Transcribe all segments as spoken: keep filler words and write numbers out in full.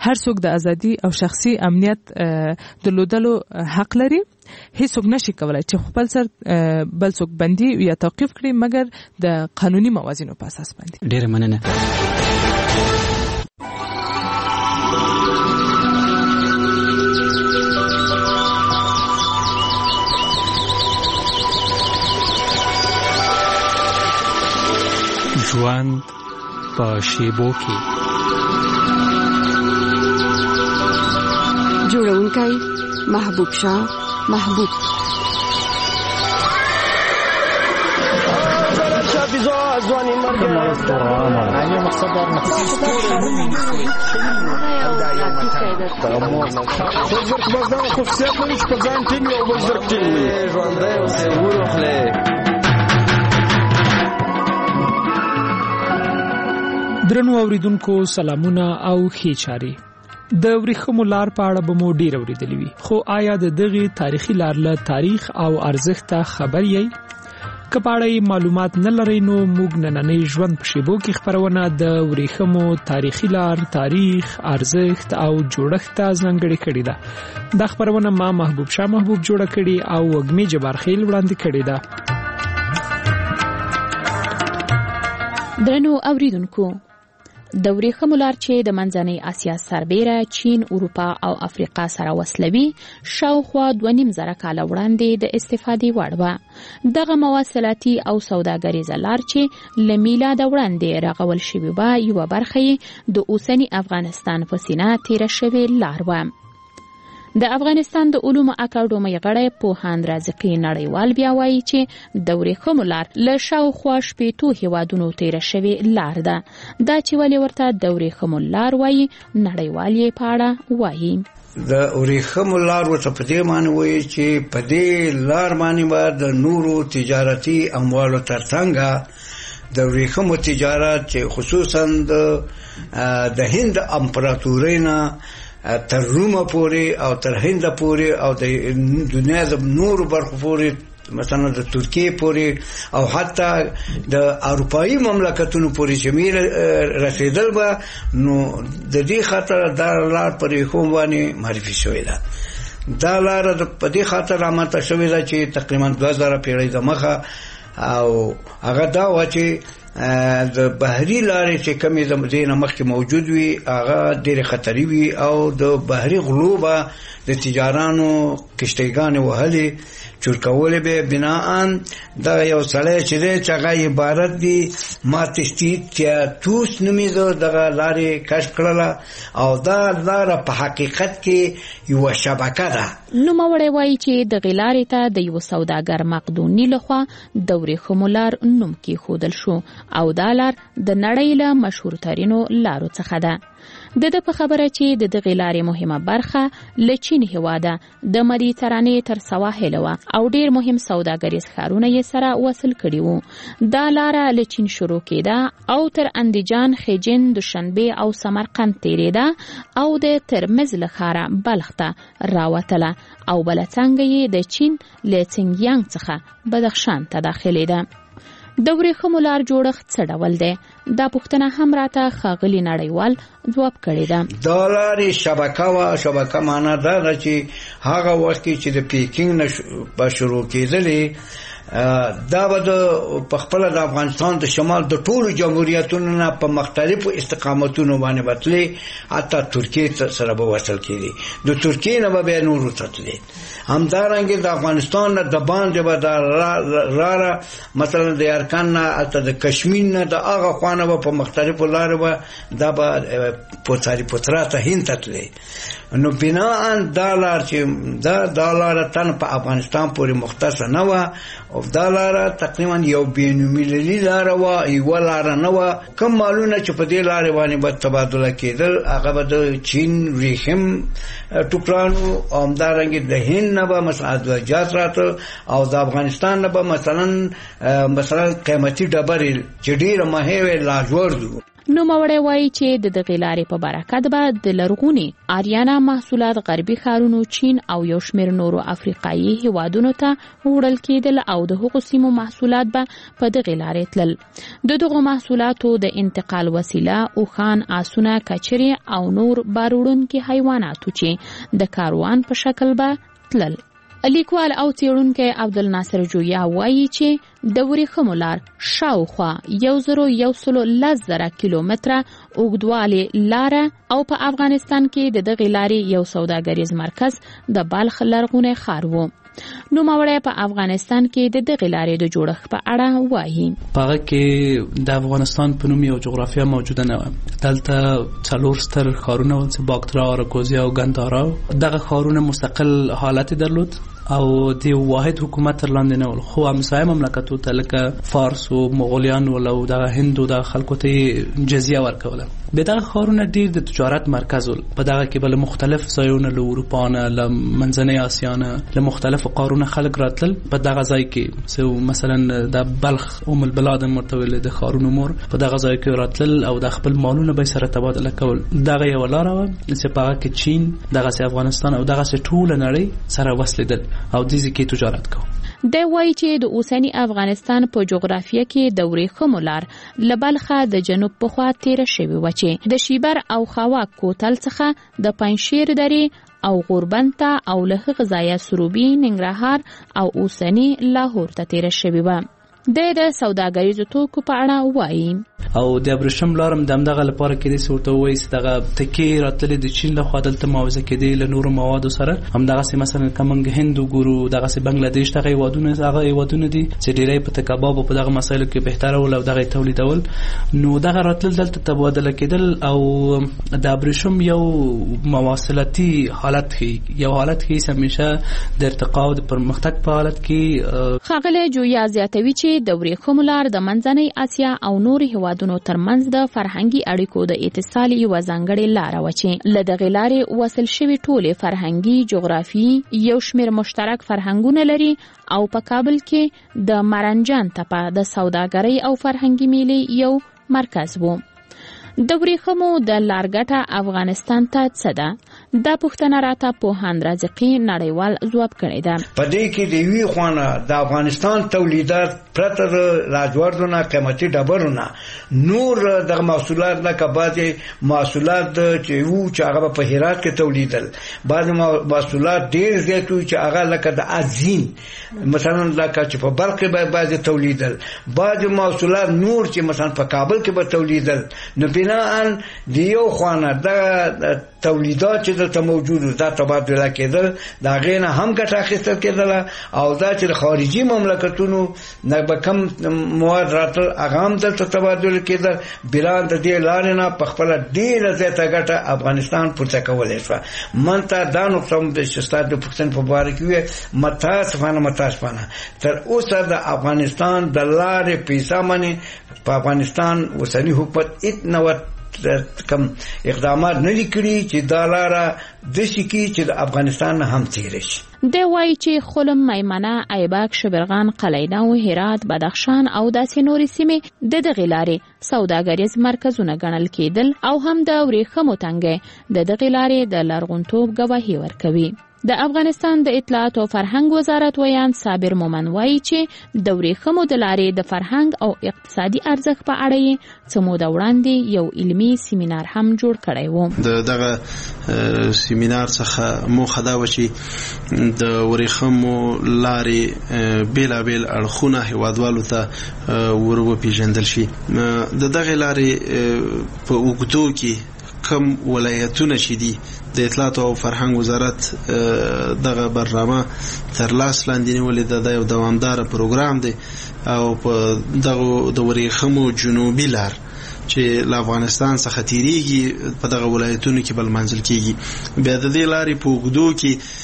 هر څوک د ازادي او شخصي امنیت درلودلو حق لري. هیڅوک نشي کولای چې خپل سر بل څوک بندي یا توقيف کړي مګر د قانوني موازینو په اساس باندې. ډیره مننه. ژوند په شیبو کې. جوړونکی محبوب شاه محبوب. ځواني مرګ نه مقصد دار نه درنو اوریدونکو سلامونه او ښې چارې. د ورېښمو لار په اړه به مو ډېر اورېدلي وي، خو آیا د دغې تاریخي لار له تاریخ او ارزښت ته خبر یئ؟ که په اړه معلومات نه لرئ نو موږ نننۍ ژوند په شیبو کې خپرونه د ورېښمو تاریخي لار، تاریخ، ارزښت او جوړښت ته ځانګړې کړې ده. دا خپرونه ما محبوب شاه محبوب جوړه کړې او وږمې جبارخیل وړاندې کړې ده. درنو اوریدونکو، د ورېښمو لار چې د منځنۍ اسیا سربیره چین، اروپا او افریقا سره وصلوي شاوخوا دوه نیم زره کاله وړاندې د استفادې وړ وه. دغه مواصلاتي او سوداګریزه لار چې له میلاده وړاندې رغول شوې وه یوه برخه یې د اوسني افغانستان په سینه تېره شوې لار وه. د افغانستان د علومو اکاډمۍ غړی پوهاند رازقي نړیوال بیا وایي چې د ورېښمو لار له شاوخوا شپېتو هیوادونو تېره شوې لار ده. دا چې ولې ورته د ورېښمو لار وایي نړیوال یې په اړه وایي. د ورېښمو لار ورته په دې معنی وایي چې په دې لار باندې به د نورو تجارتي اموالو ترڅنګ د ورېښمو تجارت چې خصوصا د هند امپراتورۍ نه تر رومه پورې او تر هند پورې او د دنیا د نورو برخو پورې مثلا د ترکیه پورې او حتی د اروپایي مملکتونو پورې شمیر رسیدل به نو د دې خاطر دا لار پر کوم باندې معرفي شوې ده. دا لار په دې خاطر رامنځته شوې ده چې تقریبا دوه زره پیړۍ د مخه او هغه دا و چې د بحري لارې چې کمی د مدینه مخکې موجود وي هغه ډېر خطري وي او د بحري غلوبه د تجارانو کشتیګانې وهلې چورکولې به بناءً دا یو سړی چې دی چې هغه عبارت دی ماتشتي تیاتوس نومیده دغه لارې کشف کړله او دا لاره په حقیقت کې یوه شبکه ده. نوموړی وایي چې دغې لارې ته د یو سوداګر مقدوني لخوا د ورېښمو لار نوم کېښودل شو او دا لار د نړۍ له مشهورترینو لارو څخه ده. د ده په خبره چې د دغې لارې مهمه برخه له چین هېواده د مدیترانې تر سواحل وه او ډېر مهم سوداګریز ښارونه یې سره وصل کړي وو. دا لاره له چین شروع کېده او تر اندیجان، خیجین، دوشنبې او سمرقند تېرېده او د ترمز له ښاره بلخ ته راوتله او بله څانګه یې د چین له څینګیانګ څخه بدخشان ته داخلېده. د ورېښمو لار جوړښت څه ډول دی؟ دا پوښتنه هم راته ښاغلي نړیوال ځواب کړی ده. دا لارې شبکه وه. شبکه معنا دا ده چې هغه وخت کې چې د پیکینګ نه به شروع کېدلې دا به د په خپله د افغانستان د شمال د ټولو جمهوریتونو نه په مختلفو استقامتونو باندې به تلې، حتی ترکیې سره به وصل کېدې، د ترکیې نه به بیا نورو ته تلې. همدارنګې د افغانستان نه د باندې به دا لاره مثلا د یرکن نه حتی د کشمیر نه د هغه خوا نه به په مختلفو لارو به دا به پوتاري پوترا ته هند ته تلې. نو بناءً دا لار چې دا دا لاره تن په افغانستان پورې مختصه نه وه او دا لاره تقریبا یو بین‌المللي لاره وه، یوه لاره نه وه. کوم مالونه چې په دې لارې باندې به تبادله کېدل هغه به د چین ورېښم ټوکرانو او همدارنګې د هند نه به مثلا ادویجات راته او د افغانستان نه به مثلا مثلا قیمتي ډبرې چې ډېره مهمې لاجورد وو. نوموړی وایي چې د دغې لارې په برکت به د لرغوني آریانا محصولات غربي ښارونو چین او یو شمېر نورو افریقایي هیوادونو ته وړل کېدل او د هغو سیمو محصولات به په دغې لارې تلل. د دغو محصولاتو د انتقال وسیله اوښان، آسونه، کچرې او نور بار وړونکي حیواناتو چې د کاروان په شکل به تلل. لیکوال او څېړونکی عبدالناصر جویا وایي چې د ورېښمو لار شاوخوا یو زرو یو سلو لس زره کیلومتره اوږدوالې لاره او په افغانستان کې د دغې لارې یو سوداګریز مرکز د بلخ لرغونی ښار و. نوموړی په افغانستان کې د دغې لارې د جوړښت په اړه وایي. په هغه کې د افغانستان په نوم یو جغرافیه موجوده نه وه. دلته څلور ستر ښارونه ول چې باکترا، اراکوزیا او ګندارا. دغه ښارونه مستقل حالت درلود او د واحد حکومت تر لاندې نه ول، خو همسایه مملکتو ته لکه فارس او مغولیان ول او دغه هند او دغه خلکو ته جزیه ورکوله. به دغه ښارونه ډیر د تجارت مرکز ول. په دغه کې بل مختلف ځایونه له اروپا نه، له منځنۍ اسیا نه، له مختلفو قارونو خلک راتلل. په دغه ځای کې سو مثلا د بلخ ام البلاد مرتوله د ښارونو مور په دغه ځای کې راتلل او د خپل مالونه به سره تبادله کول. دغه یو لار و چې په هغه کې چین، دغه افغانستان او دغه ټول نړۍ سره وصلېدل او د دې کې تجارت کوي. دی وایي چې د اوسني افغانستان په جغرافیه کې د ورېښمو لار له بلخه د جنوب په خوا تیره شوې وه چې د شیبر او خواک کوتل څخه د پنجشیر درې او غوربند ته او له هغه ځایه سروبي، ننګرهار او اوسني لاهور ته تیره شوې وه. د د سوداګریزو توکو په اړه وایي. او د ابریشم لارم د همدغه لپاره کې د ورته وایي چې دغه تکې راتلې د چین لخوا دلته معاوضه کېدې له نورو موادو سره. همدغسې مثلا که موږ هند وګورو، دغسې بنګلادیش دغه هېوادونه هغه هېوادونه دي چې ډېری په کباب او په دغه مسایلو کې بهتره ول او دغه تولیدول. نو دغه راتلل دلته تبادله کېدل او د ابریشم یو مواصلاتي حالت ښیي، یو حالت ښیي چې همیشه د ارتقا او د پرمختګ په حالت کې. ښاغلی جویا زیاتوي چې د ورېښمو لار د منځنۍ اسیا او نورو هیوادونو ترمنځ د فرهنګي اړیکو د اتصال یوه ځانګړې لاره وه چې له دغې لارې وصل شوي ټولې فرهنګي، جغرافیي یو شمېر مشترک فرهنګونه لري او په کابل کې د مرنجان تپه د سوداګرۍ او فرهنګي میلې یو مرکز و. د ورېښمو د لار ګټه افغانستان ته څه ده؟ دا پوښتنه راته پوهاند رازقي نړیوال ځواب کړی ده. په دې کې د یوې خوا د افغانستان تولیدات پرته د لاجوردو نه، قیمتي ډبرو نه، نور دغه محصولات لکه بعضې محصولات چې وو چې هغه په هرات کې تولیدل، بعضې محصولات ډېر زیات وو چې هغه لکه د ازین مثلا لکه چې په بلخ کې به بعضې تولیدل، بعضې محصولات نور چې مثلا په کابل کې به تولیدل. نو بناءً د یو خوا نه دغه تولیدات چې دلته موجود دا تبادله کېدل، د هغې نه هم ګټه اخیستل کېدله او دا چې د خارجي مملکتونو نه به کم مواد راتل هغه هم دلته تبادله کېدل. بلان د دې لارې نه په خپله ډېره زیاته ګټه افغانستان پورته کولی شوه. من ته دا نقطه هم چې ستا د پوښتنې په باره کې وویل، متاسفانه متاسفانه تر اوسه د افغانستان د لارې پیسه باندې په افغانستان اوسني حکومت هېڅ نوع کم اقدامات نه دي کړي چې دا لاره داسې کړي چې د افغانستان نه هم تېره شي. دی وایي چې خلم، میمنه، ایبک، شبرغان، قلینو، هرات، بدخشان او داسې نورې سیمې د دغې لارې سوداګریز مرکزونه ګڼل کېدل او هم د ورېښمو تنګی د دغې لارې د لرغونتوب ګواهي ورکوي. د افغانستان د اطلاعات او فرهنګ وزارت ویان صابر مومن وایي چې د ورېښمو د لارې د فرهنګ او اقتصادي ارزښت په اړه یې څه موده وړاندې یو علمي سیمینار هم جوړ کړی و. د دغه سیمینار څخه موخه دا و چې د ورېښمو لارې بیلابیل اړخونه هیوادوالو ته ور وپېژندل شي. د دغې لارې په اوږدو کې کم ولایتونه چې دي د اطلاعات او فرهنګ وزارت دغه برنامه تر لاس لاندې نیولې ده. دا یو دوامداره پروګرام دی او په دغه د ورېښمو جنوبي لار چې له افغانستان څخه تیریږي په دغه ولایتونو کې بل منزل کېږي. بیا د دې لارې په اوږدو کې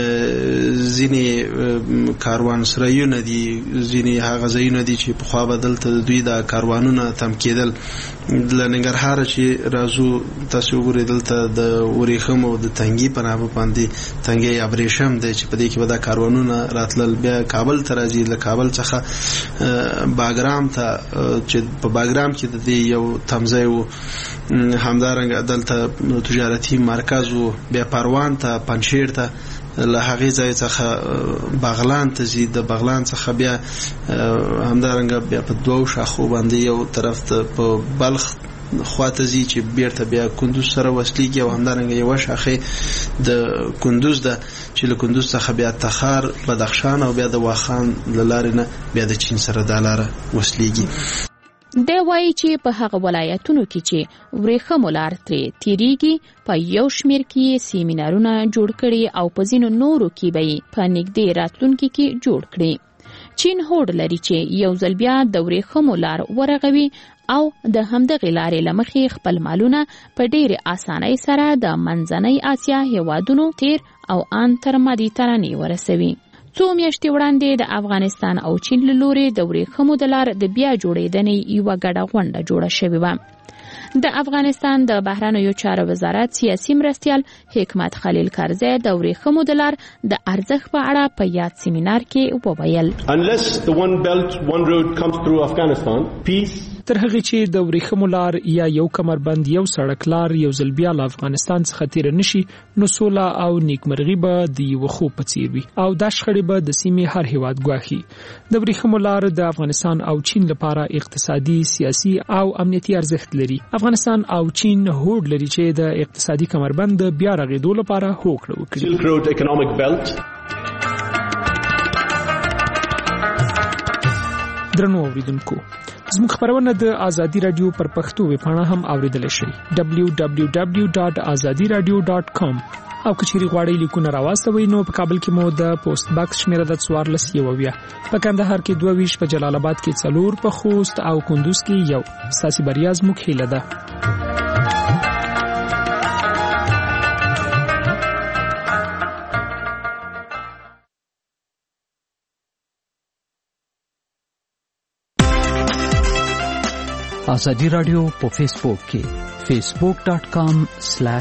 ځینې کاروان سرایونه دي، ځینې هغه ځایونه دي چې پخوا به دلته دوی د کاروانونه تم کېدل. له ننګرهاره چې راځو تاسو وګورئ دلته د ورېښمو د تنګي په نامه باندې تنګی ابریشم دی چې په دې کې به دا کاروانونه راتلل. بیا کابل ته راځي، له کابل څخه باګرام ته چې په باګرام کې د دې یو تمځای وو، همدارنګه دلته تجارتي مرکز وو، بیا پروان ته پنشیر ته له هغې ځای څخه بغلان ته ځي، د بغلان څخه بیا همدارنګه بیا په دوو شاخو باندې یو طرف ته په بلخ خواته ځي چې بیرته بیا کندوز سره وصلېږي، او همدارنګه یوه شاخې د کندوز ده چې له کندوز څخه بیا تخار، بدخشان او بیا د واخان له لارې نه بیا د چین سره دا لاره وصلېږي. دی وایي چې په هغه ولایتونو کې چې ورېښمو لار ترې تېرېږي په یو شمېر کې سیمینارونه جوړ کړي او په ځینو نورو کې به یې په نږدې راتلونکي کې جوړ کړي. چین هوډ لري چې یو ځل بیا د ورېښمو لار ورغوي او د همدغې لارې له مخې خپل مالونه په ډېرې اسانۍ سره د منځنۍ اسیا هېوادونو تیر او ان تر مدیترانې ورسوي. څو میاشتې وړاندې د افغانستان او چین له لورې د ورېښمو د لار د بیا جوړېدنې یوه ګډه غونډه جوړه شوې وه. د افغانستان د بهرنیو چارو وزارت سیاسي مرستیال حکمت خلیل کرزی د ورېښمو د لار د ارزښت په اړه په یاد سیمینار کې وویل. Unless the one belt one road comes through Afghanistan, peace تر هغه چې د ورېښمو لار یا یو کمربند یو سړک لار یو ځل بیا له افغانستان څخه تیر نشي، نو سوله او نیکمرغي به د یو خوب په څیر وي او دا شخړې به د سیمې هر هیواد ګواښي. د ورېښمو لار د افغانستان او چین لپاره اقتصادي، سیاسي او امنیتي ارزښت لري. افغانستان او چین هوډ لري چې د اقتصادي کمربند بیا رغېدو لپاره هوکړه وکړي. Silk Road Economic Belt. درنو اوریدونکو، زموږ خبرونه د ازادي رادیو پر پښتو ویبپاڼه هم اوریدل شي دبلیو دبلیو دبلیو ډاټ ازادي رادیو ډاټ کام. او کچېرې غواړئ لیکونه راواستوئ نو په کابل کې مو د پوسټ باکس شمیره د څوارلس یو اویا، په کندهار کې دوه ویشت، په جلال آباد کې څلور، په خوست او کندوز کې یو. ستاسې بریا زموږ هیله ده. ازادي رادیو په فیسبوک کې facebook.com